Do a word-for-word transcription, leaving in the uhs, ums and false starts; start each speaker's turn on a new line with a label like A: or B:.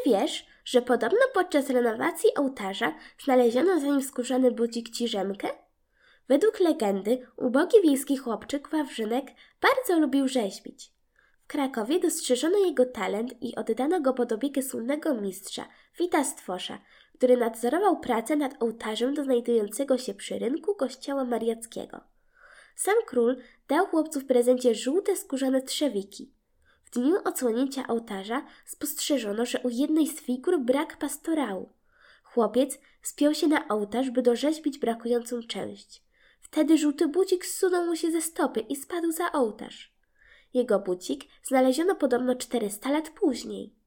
A: wiesz, że podobno podczas renowacji ołtarza znaleziono za nim skórzany bucik Ciżemkę? Według legendy ubogi wiejski chłopczyk Wawrzynek bardzo lubił rzeźbić. W Krakowie dostrzeżono jego talent i oddano go pod opiekę słynnego mistrza Wita Stwosza, który nadzorował pracę nad ołtarzem do znajdującego się przy rynku kościoła mariackiego. Sam król dał chłopcu w prezencie żółte skórzane trzewiki. W dniu odsłonięcia ołtarza spostrzeżono, że u jednej z figur brak pastorału. Chłopiec spiął się na ołtarz, by dorzeźbić brakującą część. Wtedy żółty bucik zsunął mu się ze stopy i spadł za ołtarz. Jego bucik znaleziono podobno czterysta lat później.